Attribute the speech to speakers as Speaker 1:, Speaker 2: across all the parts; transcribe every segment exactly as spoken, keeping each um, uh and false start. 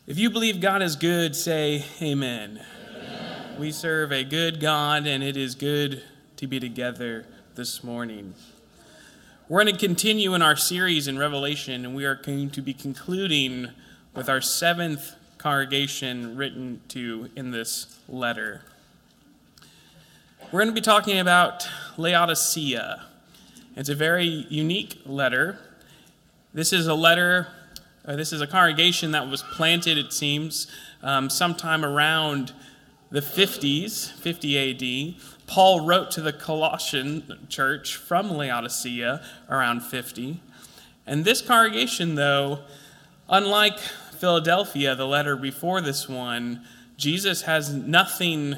Speaker 1: If you believe God is good, say amen. Amen. We serve a good God, and it is good to be together this morning. We're going to continue in our series in Revelation, and we are going to be concluding with our seventh congregation written to in this letter. We're going to be talking about Laodicea. It's a very unique letter. This is a letter Uh, this is a congregation that was planted, it seems, um, sometime around the fifties, fifty A D. Paul wrote to the Colossian church from Laodicea around fifty. And this congregation, though, unlike Philadelphia, the letter before this one, Jesus has nothing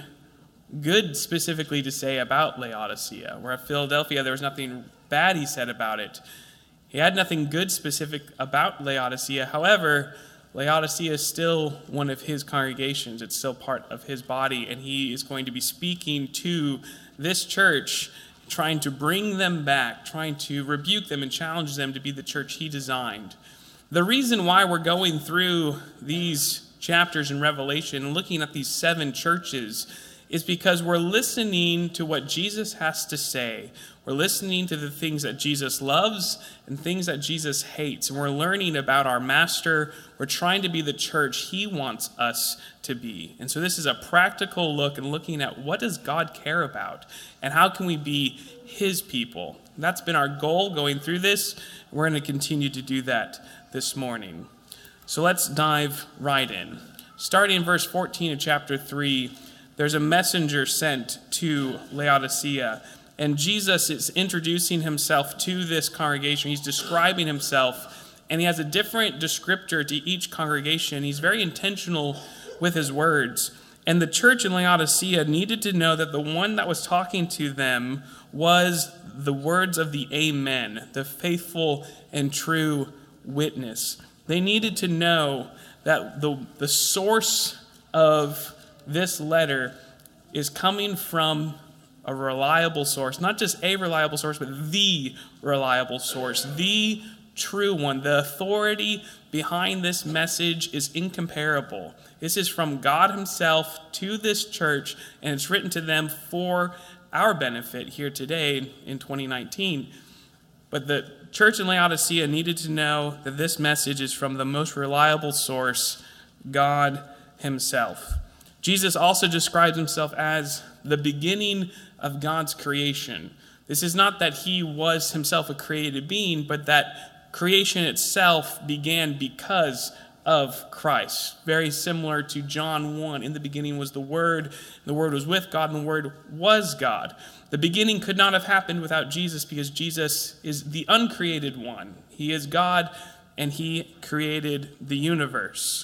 Speaker 1: good specifically to say about Laodicea. Where at Philadelphia, there was nothing bad he said about it. He had nothing good specific about Laodicea. However, Laodicea is still one of his congregations. It's still part of his body, and he is going to be speaking to this church, trying to bring them back, trying to rebuke them and challenge them to be the church he designed. The reason why we're going through these chapters in Revelation and looking at these seven churches is because we're listening to what Jesus has to say. We're listening to the things that Jesus loves and things that Jesus hates. And we're learning about our master. We're trying to be the church he wants us to be. And so this is a practical look and looking at what does God care about and how can we be his people. And that's been our goal going through this. We're going to continue to do that this morning. So let's dive right in. Starting in verse fourteen of chapter three, there's a messenger sent to Laodicea, and Jesus is introducing himself to this congregation. He's describing himself, and he has a different descriptor to each congregation. He's very intentional with his words. And the church in Laodicea needed to know that the one that was talking to them was the words of the Amen, the faithful and true witness. They needed to know that the, the source of this letter is coming from a reliable source, not just a reliable source, but the reliable source, the true one. The authority behind this message is incomparable. This is from God himself to this church, and it's written to them for our benefit here today in twenty nineteen. But the church in Laodicea needed to know that this message is from the most reliable source, God himself. Jesus also describes himself as the beginning of God's creation. This is not that he was himself a created being, but that creation itself began because of Christ. Very similar to John one. In the beginning was the Word, the Word was with God, and the Word was God. The beginning could not have happened without Jesus because Jesus is the uncreated one. He is God, and he created the universe.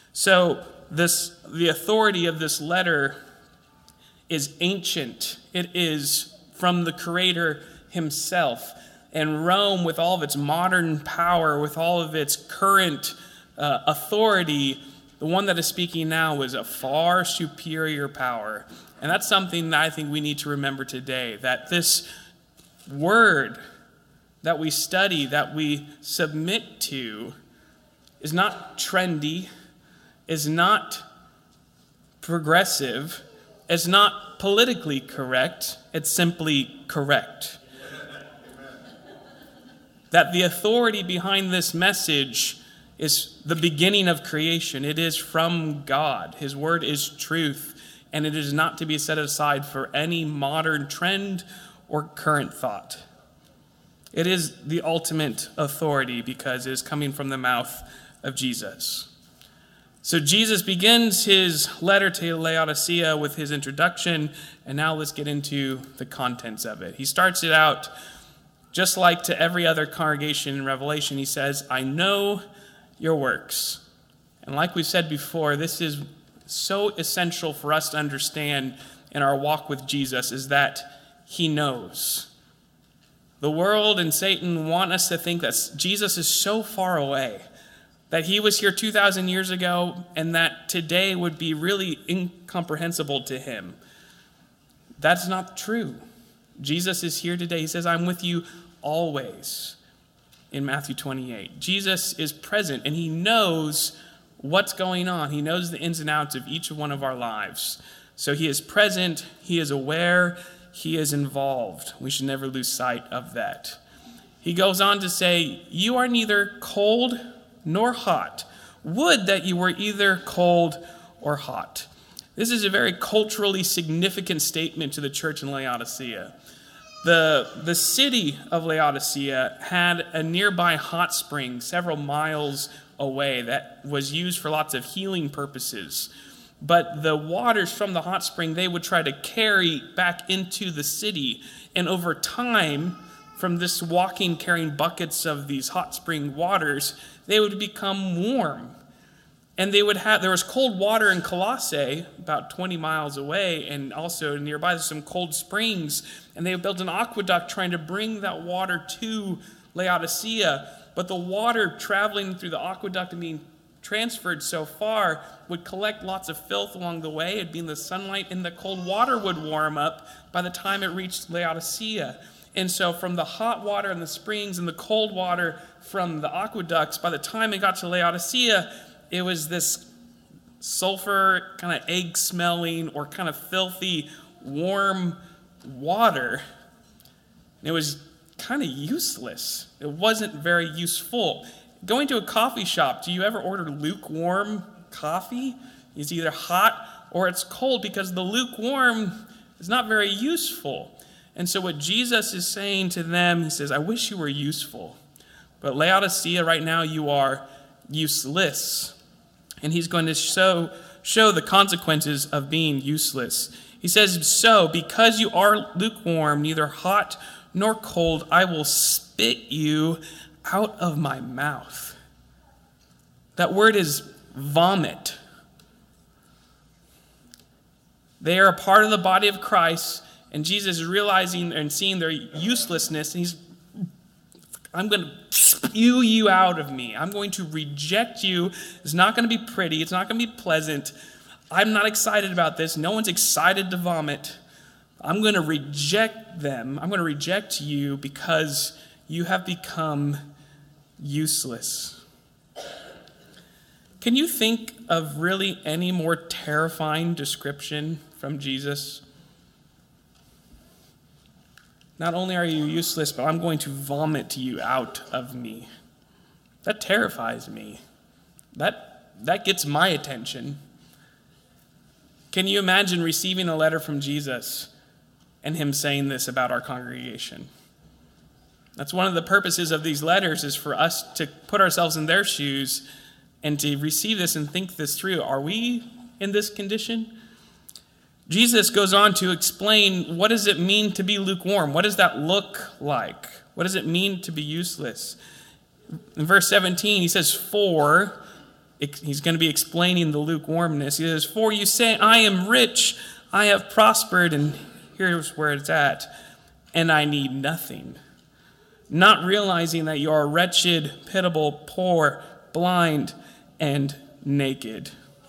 Speaker 1: So, This, the authority of this letter is ancient. It is from the Creator himself. And Rome, with all of its modern power, with all of its current uh, authority, the one that is speaking now is a far superior power. And that's something that I think we need to remember today, that this word that we study, that we submit to, is not trendy, is not progressive, is not politically correct, it's simply correct. That the authority behind this message is the beginning of creation. It is from God. His word is truth, and it is not to be set aside for any modern trend or current thought. It is the ultimate authority because it is coming from the mouth of Jesus. So Jesus begins his letter to Laodicea with his introduction, and now let's get into the contents of it. He starts it out just like to every other congregation in Revelation. He says, I know your works. And like we've said before, this is so essential for us to understand in our walk with Jesus, is that he knows. The world and Satan want us to think that Jesus is so far away, that he was here two thousand years ago, and that today would be really incomprehensible to him. That's not true. Jesus is here today. He says, I'm with you always in Matthew twenty-eight. Jesus is present, and he knows what's going on. He knows the ins and outs of each one of our lives. So he is present, he is aware, he is involved. We should never lose sight of that. He goes on to say, you are neither cold nor hot. Would that you were either cold or hot. This is a very culturally significant statement to the church in Laodicea. The, the city of Laodicea had a nearby hot spring several miles away that was used for lots of healing purposes. But the waters from the hot spring they would try to carry back into the city. And over time, from this walking, carrying buckets of these hot spring waters, they would become warm. And they would have, there was cold water in Colossae, about twenty miles away, and also nearby there's some cold springs. And they built an aqueduct trying to bring that water to Laodicea. But the water traveling through the aqueduct and being transferred so far would collect lots of filth along the way. It'd be in the sunlight, and the cold water would warm up by the time it reached Laodicea. And so from the hot water in the springs and the cold water from the aqueducts, by the time it got to Laodicea, it was this sulfur, kind of egg-smelling or kind of filthy, warm water. And it was kind of useless. It wasn't very useful. Going to a coffee shop, do you ever order lukewarm coffee? It's either hot or it's cold, because the lukewarm is not very useful. And so what Jesus is saying to them, he says, I wish you were useful. But Laodicea, right now, you are useless. And he's going to show, show the consequences of being useless. He says, so because you are lukewarm, neither hot nor cold, I will spit you out of my mouth. That word is vomit. They are a part of the body of Christ, and Jesus is realizing and seeing their uselessness, and he's, I'm going to spew you out of me. I'm going to reject you. It's not going to be pretty. It's not going to be pleasant. I'm not excited about this. No one's excited to vomit. I'm going to reject them. I'm going to reject you because you have become useless. Can you think of really any more terrifying description from Jesus? Not only are you useless, but I'm going to vomit you out of me. That terrifies me. That, that gets my attention. Can you imagine receiving a letter from Jesus and him saying this about our congregation? That's one of the purposes of these letters, is for us to put ourselves in their shoes and to receive this and think this through. Are we in this condition? Jesus goes on to explain, what does it mean to be lukewarm? What does that look like? What does it mean to be useless? In verse seventeen, he says, for, he's going to be explaining the lukewarmness. He says, for you say, I am rich, I have prospered, and here's where it's at, and I need nothing. Not realizing that you are wretched, pitiable, poor, blind, and naked.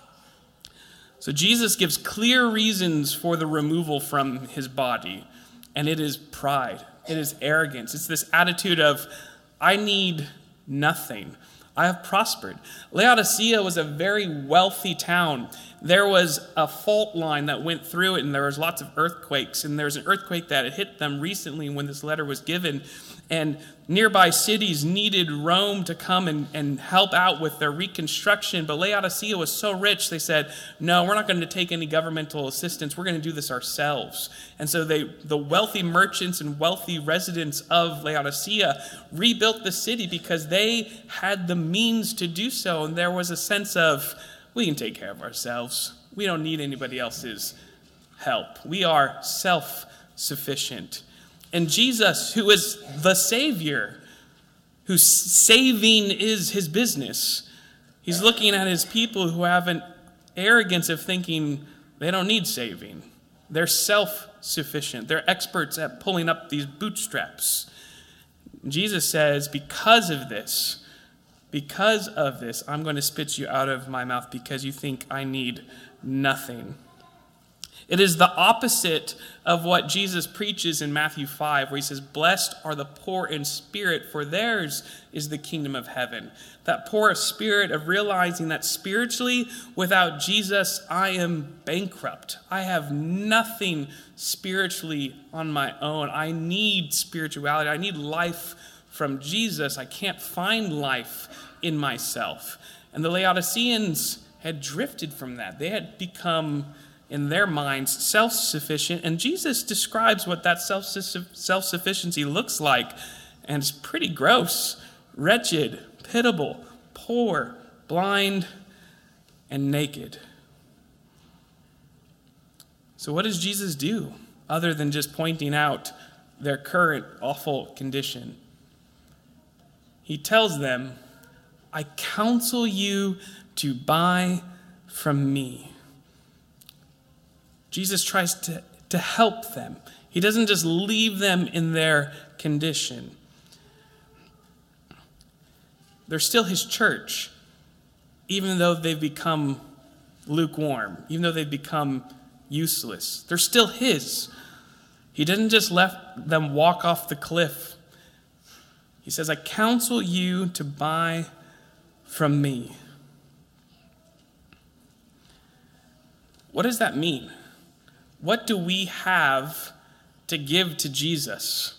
Speaker 1: So Jesus gives clear reasons for the removal from his body, and it is pride. It is arrogance. It's this attitude of, I need nothing. I have prospered. Laodicea was a very wealthy town. There was a fault line that went through it, and there was lots of earthquakes, and there was an earthquake that had hit them recently when this letter was given, and nearby cities needed Rome to come and, and help out with their reconstruction. But Laodicea was so rich, they said, no, we're not going to take any governmental assistance. We're going to do this ourselves. And so they, the wealthy merchants and wealthy residents of Laodicea rebuilt the city because they had the means to do so. And there was a sense of, we can take care of ourselves. We don't need anybody else's help. We are self-sufficient. And Jesus, who is the Savior, whose saving is his business, he's looking at his people who have an arrogance of thinking they don't need saving. They're self-sufficient. They're experts at pulling up these bootstraps. Jesus says, because of this, because of this, I'm going to spit you out of my mouth because you think I need nothing. It is the opposite of what Jesus preaches in Matthew five, where he says, "Blessed are the poor in spirit, for theirs is the kingdom of heaven." That poor of spirit, of realizing that spiritually, without Jesus, I am bankrupt. I have nothing spiritually on my own. I need spirituality. I need life from Jesus. I can't find life in myself. And the Laodiceans had drifted from that. They had become, in their minds, self-sufficient. And Jesus describes what that self self-sufficiency looks like. And it's pretty gross, wretched, pitiable, poor, blind, and naked. So what does Jesus do other than just pointing out their current awful condition? He tells them, "I counsel you to buy from me." Jesus tries to, to help them. He doesn't just leave them in their condition. They're still his church, even though they've become lukewarm, even though they've become useless. They're still his. He didn't just let them walk off the cliff. He says, "I counsel you to buy from me." What does that mean? What do we have to give to Jesus?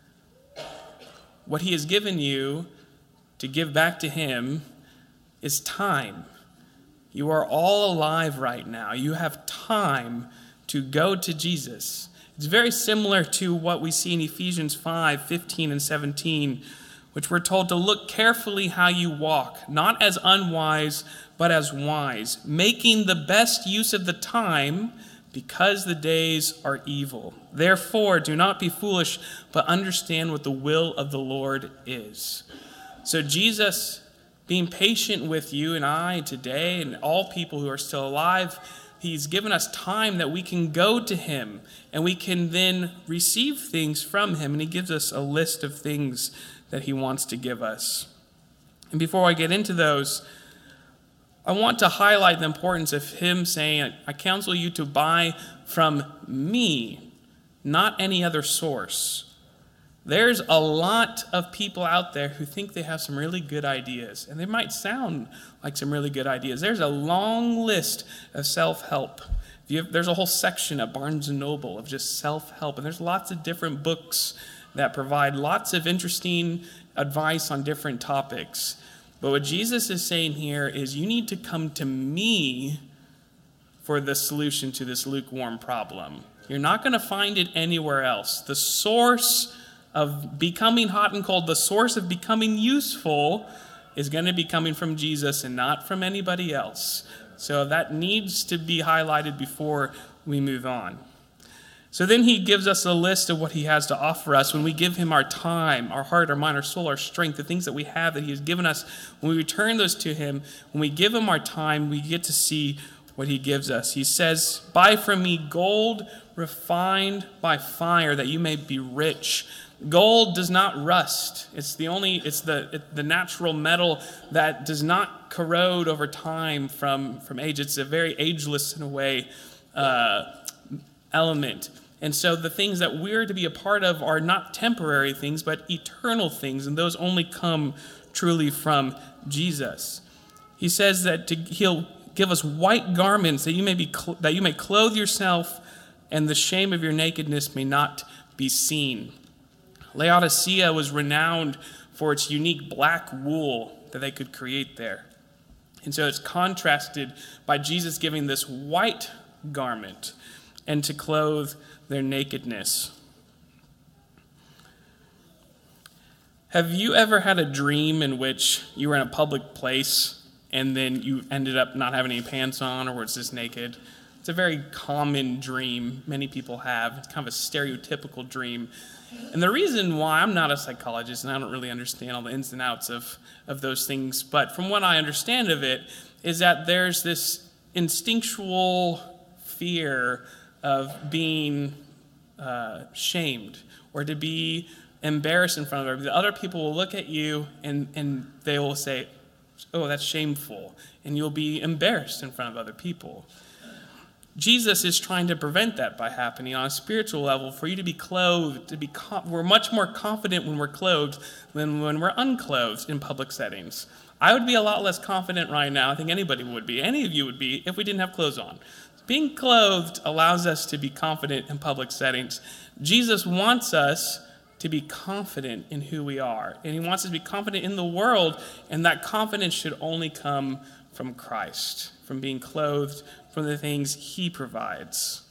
Speaker 1: What he has given you to give back to him is time. You are all alive right now. You have time to go to Jesus. It's very similar to what we see in Ephesians five, fifteen and seventeen, which we're told to look carefully how you walk, not as unwise, but as wise, making the best use of the time because the days are evil. Therefore, do not be foolish, but understand what the will of the Lord is. So Jesus, being patient with you and I today and all people who are still alive, he's given us time that we can go to him and we can then receive things from him. And he gives us a list of things that he wants to give us. And before I get into those, I want to highlight the importance of him saying, "I counsel you to buy from me, not any other source." There's a lot of people out there who think they have some really good ideas, and they might sound like some really good ideas. There's a long list of self-help. There's a whole section at Barnes and Noble of just self-help, and there's lots of different books that provide lots of interesting advice on different topics. But what Jesus is saying here is you need to come to me for the solution to this lukewarm problem. You're not going to find it anywhere else. The source of becoming hot and cold, the source of becoming useful is going to be coming from Jesus and not from anybody else. So that needs to be highlighted before we move on. So then he gives us a list of what he has to offer us when we give him our time, our heart, our mind, our soul, our strength, the things that we have that he has given us. When we return those to him, when we give him our time, we get to see what he gives us. He says, "Buy from me gold refined by fire, that you may be rich." Gold does not rust. It's the only, it's the it, the natural metal that does not corrode over time from, from age. It's a very ageless, in a way, uh, element. And so the things that we're to be a part of are not temporary things, but eternal things, and those only come truly from Jesus. He says that to, he'll give us white garments that you may be cl- that you may clothe yourself, and the shame of your nakedness may not be seen. Laodicea was renowned for its unique black wool that they could create there. And so it's contrasted by Jesus giving this white garment and to clothe their nakedness. Have you ever had a dream in which you were in a public place and then you ended up not having any pants on, or was just naked? It's a very common dream many people have. It's kind of a stereotypical dream. And the reason why, I'm not a psychologist and I don't really understand all the ins and outs of, of those things, but from what I understand of it, is that there's this instinctual fear of being uh, shamed or to be embarrassed in front of everybody. The other people will look at you and, and they will say, "Oh, that's shameful," and you'll be embarrassed in front of other people. Jesus is trying to prevent that by happening on a spiritual level, for you to be clothed, to be com- we're much more confident when we're clothed than when we're unclothed in public settings. I would be a lot less confident right now, I think anybody would be, any of you would be, if we didn't have clothes on. Being clothed allows us to be confident in public settings. Jesus wants us to be confident in who we are, and he wants us to be confident in the world, and that confidence should only come from Christ, from being clothed, from the things he provides.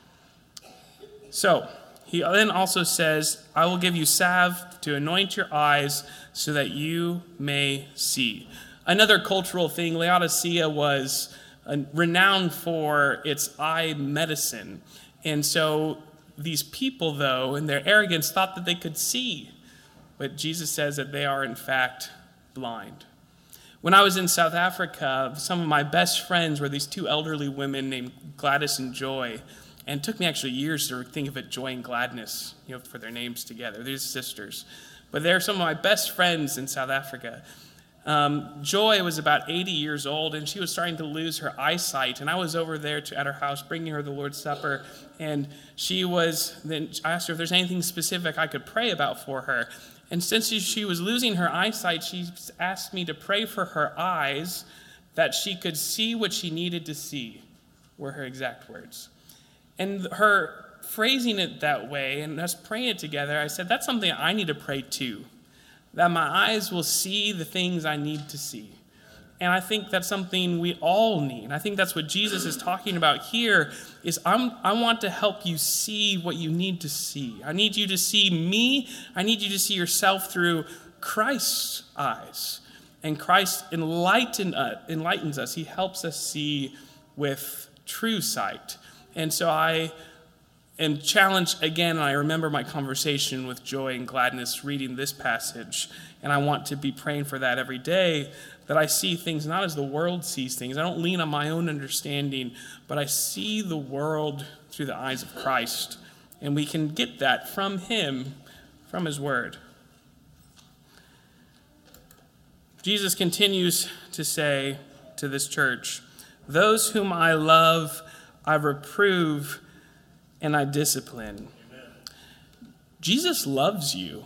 Speaker 1: So, he then also says, I will give you salve to anoint your eyes so that you may see. Another cultural thing, Laodicea was uh, renowned for its eye medicine. And so these people, though, in their arrogance, thought that they could see. But Jesus says that they are, in fact, blind. When I was in South Africa, some of my best friends were these two elderly women named Gladys and Joy. And it took me actually years to think of it, Joy and Gladness, you know, for their names together. They're sisters. But they're some of my best friends in South Africa. Um, Joy was about eighty years old, and she was starting to lose her eyesight. And I was over there to, at her house bringing her the Lord's Supper. And she was, then I asked her if there's anything specific I could pray about for her. And since she was losing her eyesight, she asked me to pray for her eyes that she could see what she needed to see, were her exact words. And her phrasing it that way and us praying it together, I said, that's something I need to pray too, that my eyes will see the things I need to see. And I think that's something we all need. I think that's what Jesus is talking about here is I'm, I want to help you see what you need to see. I need you to see me. I need you to see yourself through Christ's eyes. And Christ enlighten, uh, enlightens us. He helps us see with true sight. And so I am challenged again, and I remember my conversation with Joy and Gladness reading this passage, and I want to be praying for that every day, that I see things not as the world sees things. I don't lean on my own understanding, but I see the world through the eyes of Christ, and we can get that from him, from his word. Jesus continues to say to this church, those whom I love, I reprove and I discipline. Amen. Jesus loves you.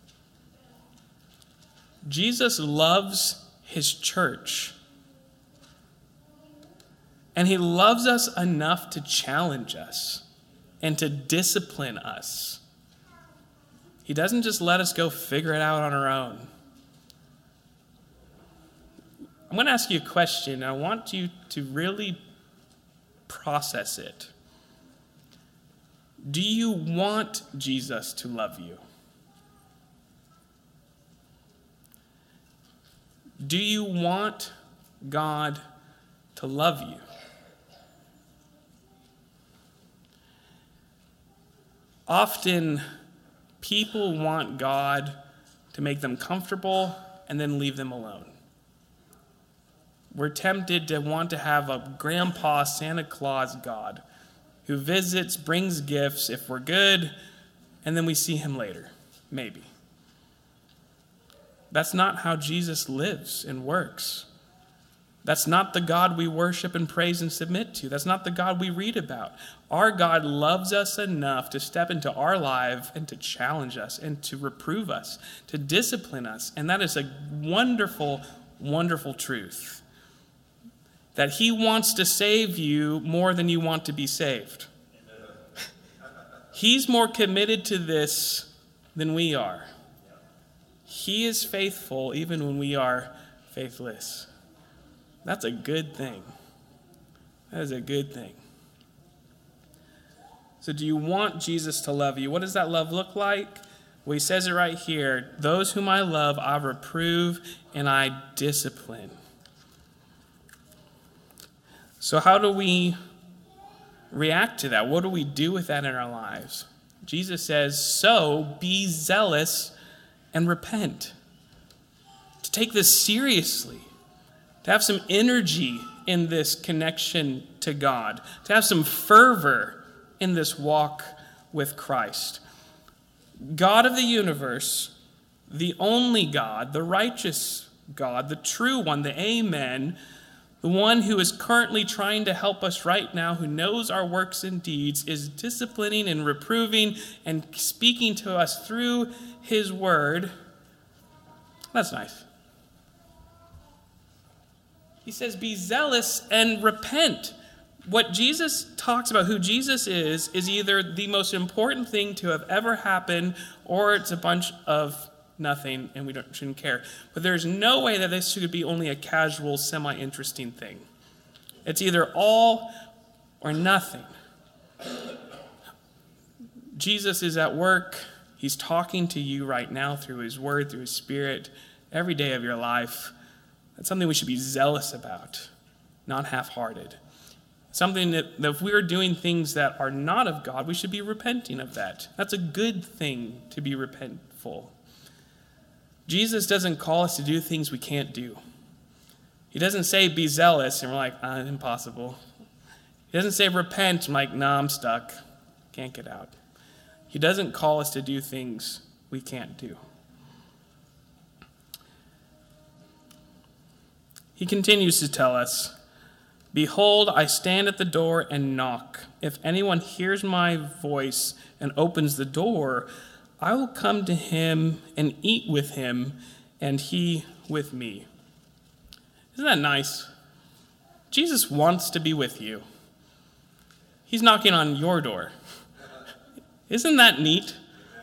Speaker 1: Jesus loves his church. And he loves us enough to challenge us and to discipline us. He doesn't just let us go figure it out on our own. I'm going to ask you a question, and I want you to really process it. Do you want Jesus to love you? Do you want God to love you? Often, people want God to make them comfortable and then leave them alone. We're tempted to want to have a grandpa Santa Claus God who visits, brings gifts if we're good, and then we see him later, maybe. That's not how Jesus lives and works. That's not the God we worship and praise and submit to. That's not the God we read about. Our God loves us enough to step into our life and to challenge us and to reprove us, to discipline us. And that is a wonderful, wonderful truth. That he wants to save you more than you want to be saved. He's more committed to this than we are. He is faithful even when we are faithless. That's a good thing. That is a good thing. So do you want Jesus to love you? What does that love look like? Well, he says it right here. Those whom I love, I reprove and I discipline. So how do we react to that? What do we do with that in our lives? Jesus says, so be zealous and repent. To take this seriously. To have some energy in this connection to God. To have some fervor in this walk with Christ. God of the universe, the only God, the righteous God, the true one, the Amen, The one who is currently trying to help us right now, who knows our works and deeds, is disciplining and reproving and speaking to us through his word. That's nice. He says, be zealous and repent. What Jesus talks about, who Jesus is, is either the most important thing to have ever happened, or it's a bunch of nothing and we don't, shouldn't care. But there's no way that this should be only a casual, semi-interesting thing. It's either all or nothing. Jesus is at work. He's talking to you right now through his word, through his spirit, every day of your life. That's something we should be zealous about, not half-hearted. Something that, that if we are doing things that are not of God, we should be repenting of that. That's a good thing, to be repentful. Jesus doesn't call us to do things we can't do. He doesn't say be zealous, and we're like, ah, impossible. He doesn't say repent, I'm like, nah, I'm stuck. Can't get out. He doesn't call us to do things we can't do. He continues to tell us, behold, I stand at the door and knock. If anyone hears my voice and opens the door, I will come to him and eat with him, and he with me. Isn't that nice? Jesus wants to be with you. He's knocking on your door. Isn't that neat?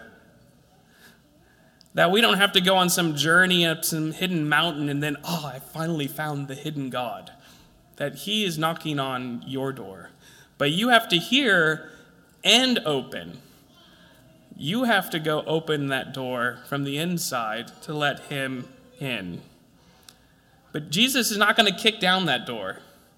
Speaker 1: That we don't have to go on some journey up some hidden mountain and then, oh, I finally found the hidden God. That he is knocking on your door. But you have to hear and open. You have to go open that door from the inside to let him in. But Jesus is not going to kick down that door.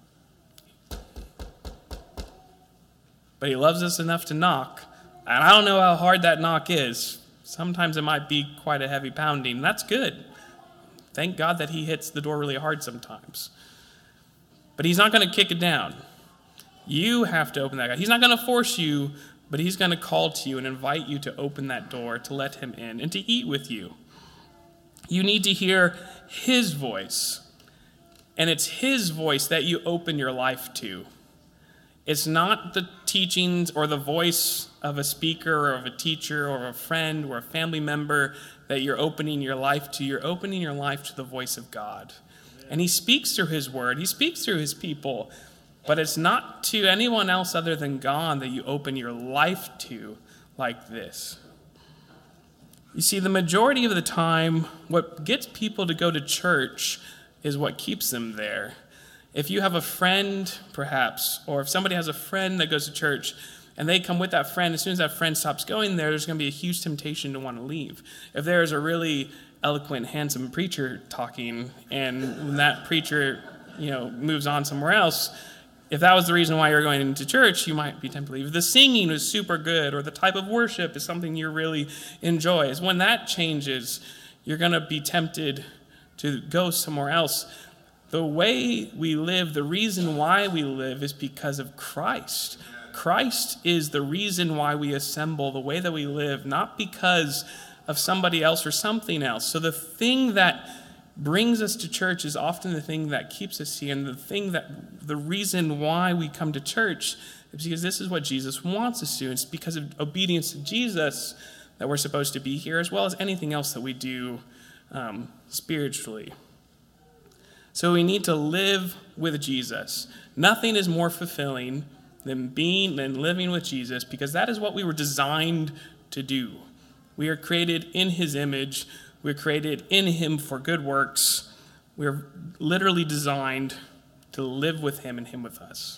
Speaker 1: But he loves us enough to knock. And I don't know how hard that knock is. Sometimes it might be quite a heavy pounding. That's good. Thank God that he hits the door really hard sometimes. But he's not going to kick it down. You have to open that door. He's not going to force you, but he's going to call to you and invite you to open that door, to let him in, and to eat with you. You need to hear his voice. And it's his voice that you open your life to. It's not the teachings or the voice of a speaker or of a teacher or a friend or a family member that you're opening your life to. You're opening your life to the voice of God. And he speaks through his word. He speaks through his people. But it's not to anyone else other than God that you open your life to like this. You see, the majority of the time, what gets people to go to church is what keeps them there. If you have a friend, perhaps, or if somebody has a friend that goes to church and they come with that friend, as soon as that friend stops going there, there's going to be a huge temptation to want to leave. If there's a really eloquent, handsome preacher talking, and when that preacher, you know, moves on somewhere else, if that was the reason why you're going into church, you might be tempted to leave. If the singing was super good, or the type of worship is something you really enjoy, is when that changes, you're going to be tempted to go somewhere else. The way we live, the reason why we live is because of Christ. Christ is the reason why we assemble the way that we live, not because of somebody else or something else. So the thing that brings us to church is often the thing that keeps us here. And the thing that, the reason why we come to church is because this is what Jesus wants us to. It's because of obedience to Jesus that we're supposed to be here, as well as anything else that we do um, spiritually. So we need to live with Jesus. Nothing is more fulfilling than being, than living with Jesus, because that is what we were designed to do. We are created in his image. We're created in him for good works. We're literally designed to live with him and him with us.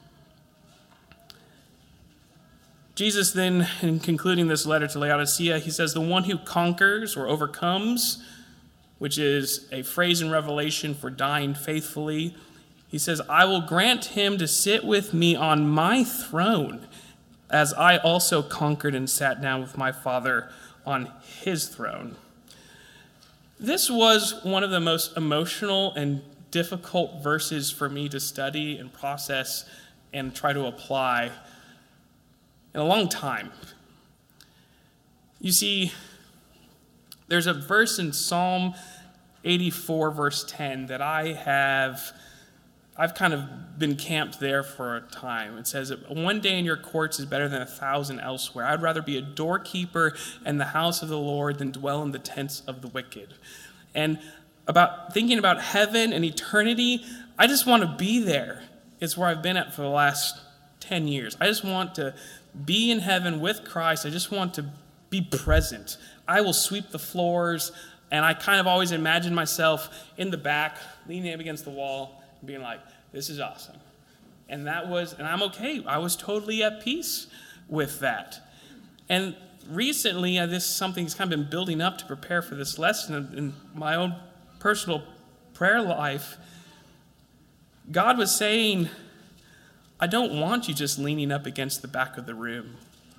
Speaker 1: Jesus then, in concluding this letter to Laodicea, he says, the one who conquers or overcomes, which is a phrase in Revelation for dying faithfully, he says, I will grant him to sit with me on my throne, as I also conquered and sat down with my Father on his throne. This was one of the most emotional and difficult verses for me to study and process and try to apply in a long time. You see, there's a verse in Psalm eighty-four, verse ten, that I have, I've kind of been camped there for a time. It says, one day in your courts is better than a thousand elsewhere. I'd rather be a doorkeeper in the house of the Lord than dwell in the tents of the wicked. And about thinking about heaven and eternity, I just want to be there. It's where I've been at for the last ten years. I just want to be in heaven with Christ. I just want to be present. I will sweep the floors, and I kind of always imagine myself in the back, leaning up against the wall, being like, this is awesome. And that was, and I'm okay. I was totally at peace with that. And recently, uh, this something's kind of been building up to prepare for this lesson in my own personal prayer life. God was saying, I don't want you just leaning up against the back of the room.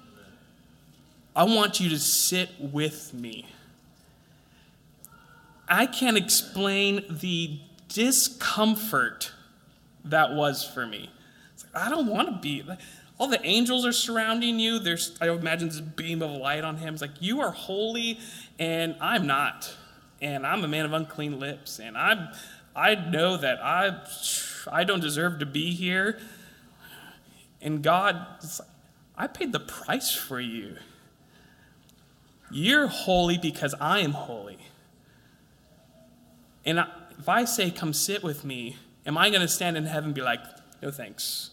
Speaker 1: I want you to sit with me. I can't explain the discomfort that was for me. It's like, I don't want to be. All the angels are surrounding you. There's, I imagine this beam of light on him. It's like, you are holy, and I'm not. And I'm a man of unclean lips. And I'm, I know that I, I don't deserve to be here. And God, it's like, I paid the price for you. You're holy because I am holy. And if I say, come sit with me, am I going to stand in heaven and be like, no thanks?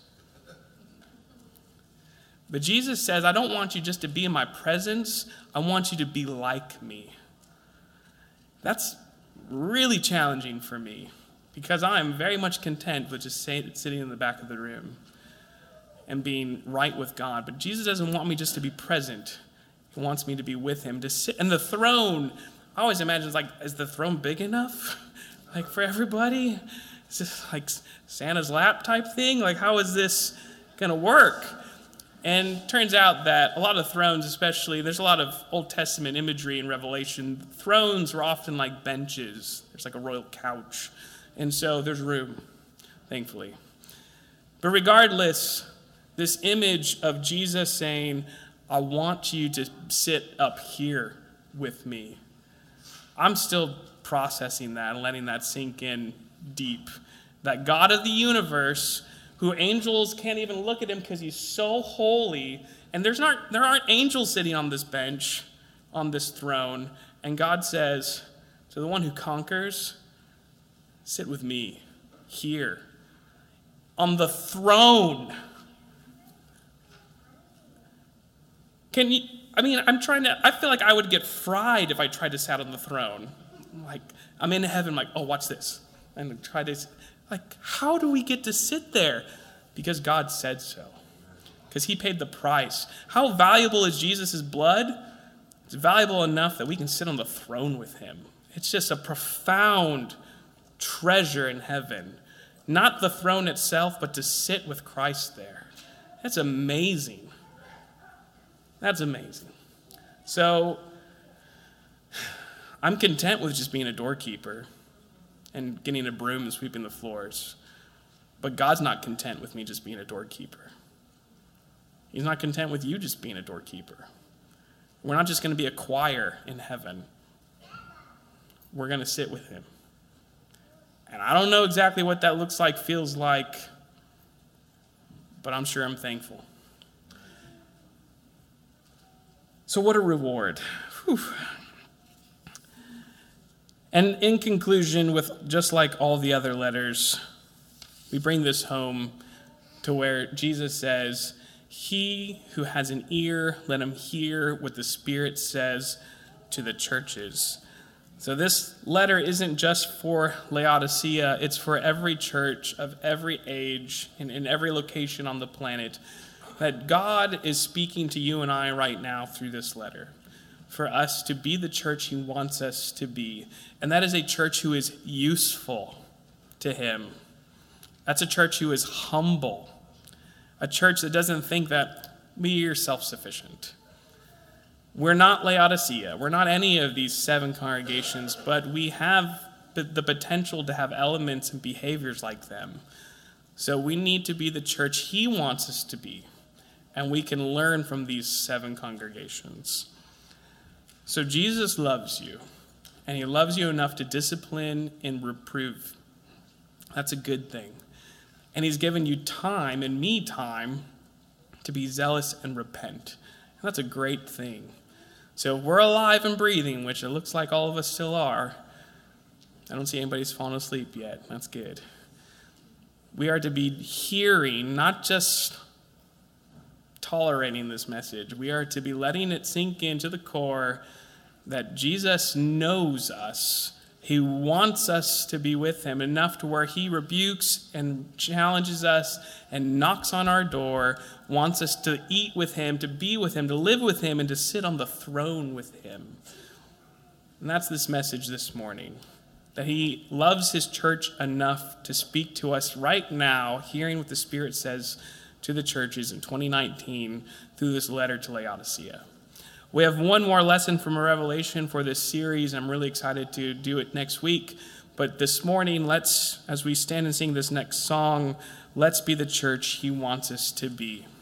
Speaker 1: But Jesus says, I don't want you just to be in my presence. I want you to be like me. That's really challenging for me because I am very much content with just sitting in the back of the room and being right with God. But Jesus doesn't want me just to be present. He wants me to be with him, to sit. And the throne, I always imagine, it's like, is the throne big enough? Like for everybody? Is this like Santa's lap type thing? Like, how is this going to work? And turns out that a lot of thrones, especially, there's a lot of Old Testament imagery in Revelation. Thrones were often like benches. There's like a royal couch. And so there's room, thankfully. But regardless, this image of Jesus saying, I want you to sit up here with me. I'm still processing that and letting that sink in deep. That God of the universe, who angels can't even look at him because he's so holy, and there's not there aren't angels sitting on this bench, on this throne, and God says to the one who conquers, sit with me here on the throne. Can you, I mean, I'm trying to, I feel like I would get fried if I tried to sit on the throne. Like, I'm in heaven, like, oh, watch this. And try to, like, how do we get to sit there? Because God said so. Because he paid the price. How valuable is Jesus' blood? It's valuable enough that we can sit on the throne with him. It's just a profound treasure in heaven. Not the throne itself, but to sit with Christ there. That's amazing. That's amazing. So, I'm content with just being a doorkeeper and getting a broom and sweeping the floors. But God's not content with me just being a doorkeeper. He's not content with you just being a doorkeeper. We're not just going to be a choir in heaven. We're going to sit with him. And I don't know exactly what that looks like, feels like, but I'm sure I'm thankful. So what a reward. Whew. And in conclusion, with just like all the other letters, we bring this home to where Jesus says, he who has an ear, let him hear what the Spirit says to the churches. So this letter isn't just for Laodicea, it's for every church of every age and in every location on the planet, that God is speaking to you and I right now through this letter for us to be the church he wants us to be. And that is a church who is useful to him. That's a church who is humble. A church that doesn't think that we are self-sufficient. We're not Laodicea. We're not any of these seven congregations, but we have the potential to have elements and behaviors like them. So we need to be the church he wants us to be. And we can learn from these seven congregations. So Jesus loves you. And he loves you enough to discipline and reprove. That's a good thing. And he's given you time, and me time, to be zealous and repent. And that's a great thing. So if we're alive and breathing, which it looks like all of us still are, I don't see anybody's fallen asleep yet. That's good. We are to be hearing, not just tolerating this message. We are to be letting it sink into the core that Jesus knows us. He wants us to be with him enough to where he rebukes and challenges us and knocks on our door, wants us to eat with him, to be with him, to live with him, and to sit on the throne with him. And that's this message this morning, that he loves his church enough to speak to us right now, hearing what the Spirit says to the churches in twenty nineteen through this letter to Laodicea. We have one more lesson from a Revelation for this series. I'm really excited to do it next week. But this morning, let's, as we stand and sing this next song, let's be the church he wants us to be.